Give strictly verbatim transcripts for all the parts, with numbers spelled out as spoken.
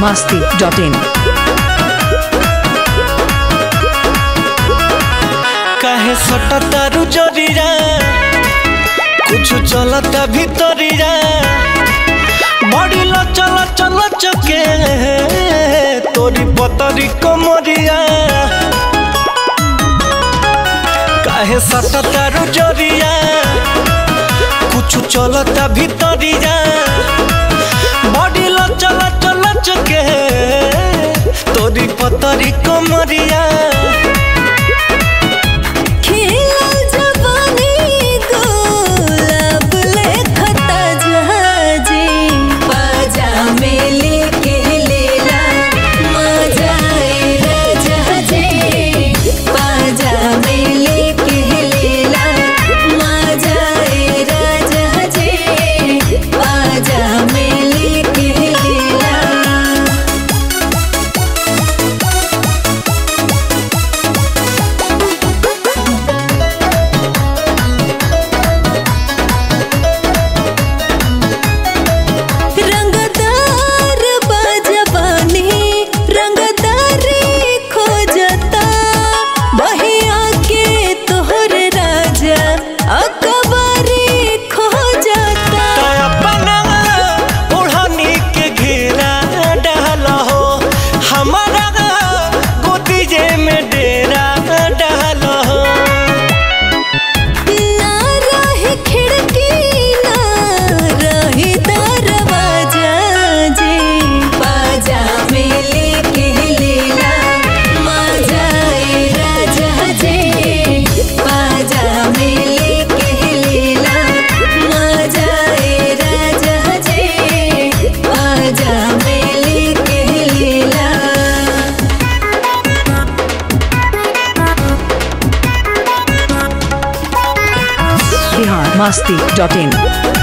masti dot in. काहे सटतारू जरीरा कुछ चलता भीतरीरा बड़ी चल चल चके तोरी पतरी कमरिया काहे सटतारू जरीरा कुछ चलता भीतरीरा बड़ी चल चल चके तोरी पतरी कमरिया masti dot in.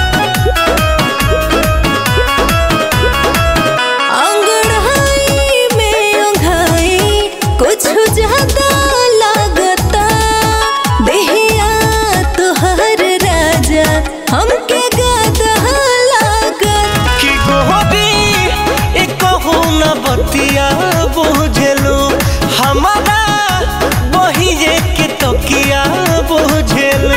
अंगड़ाई में उंघाई कुछ ज्यादा लागता देहिया तुहर राजा हमके गादा लागता कि गोहरी एक न बतिया बुझेलू हमारा वही के तकिया बुझेलू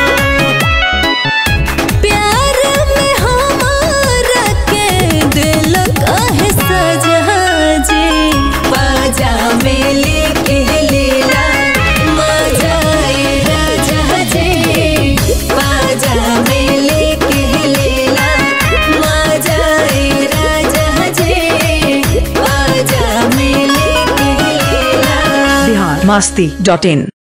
masti dot in.